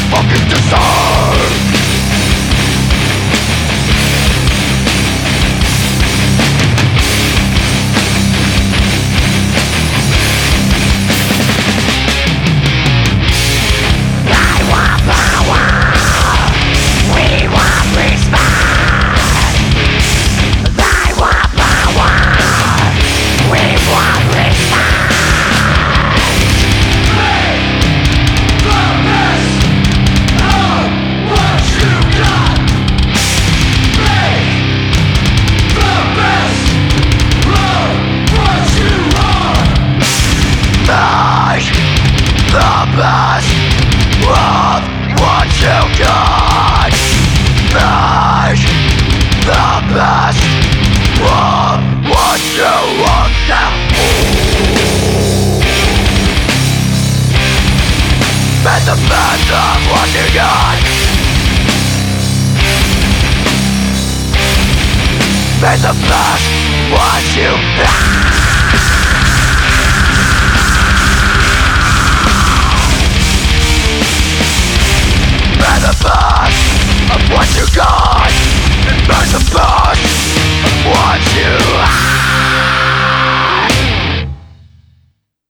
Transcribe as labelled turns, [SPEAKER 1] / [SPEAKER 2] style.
[SPEAKER 1] fucking deserve. I want power, we want respect. I want power, we want respect. The best of what you got. Make the best of what you want now. Make the best of what you got. Make the best what you got.